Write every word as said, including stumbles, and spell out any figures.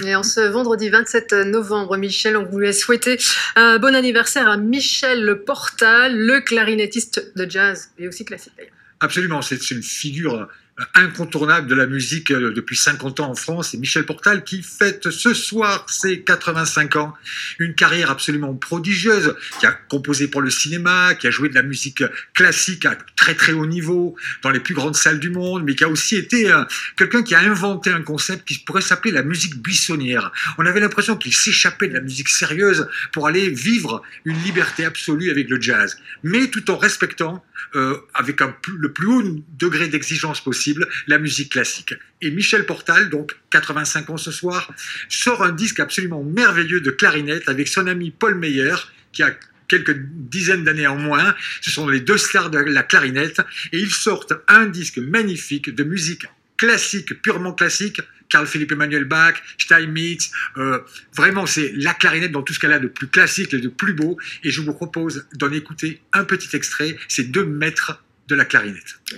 Et en ce vendredi vingt-sept novembre, Michel, on voulait souhaiter un bon anniversaire à Michel Portal, le clarinettiste de jazz et aussi classique d'ailleurs. Absolument, c'est une figure incontournable de la musique depuis cinquante ans en France. C'est Michel Portal qui fête ce soir ses quatre-vingt-cinq ans. Une carrière absolument prodigieuse, qui a composé pour le cinéma, qui a joué de la musique classique à très très haut niveau, dans les plus grandes salles du monde, mais qui a aussi été euh, quelqu'un qui a inventé un concept qui pourrait s'appeler la musique buissonnière. On avait l'impression qu'il s'échappait de la musique sérieuse pour aller vivre une liberté absolue avec le jazz, mais tout en respectant, euh, avec un, le plus haut degré d'exigence possible, la musique classique. Et Michel Portal, donc quatre-vingt-cinq ans ce soir, sort un disque absolument merveilleux de clarinette avec son ami Paul Meyer, qui a quelques dizaines d'années en moins. Ce sont les deux stars de la clarinette, et ils sortent un disque magnifique de musique classique, purement classique. Carl Philipp Emanuel Bach, Steinmetz, euh, vraiment c'est la clarinette dans tout ce qu'elle a de plus classique et de plus beau, et je vous propose d'en écouter un petit extrait, ces deux maîtres de la clarinette.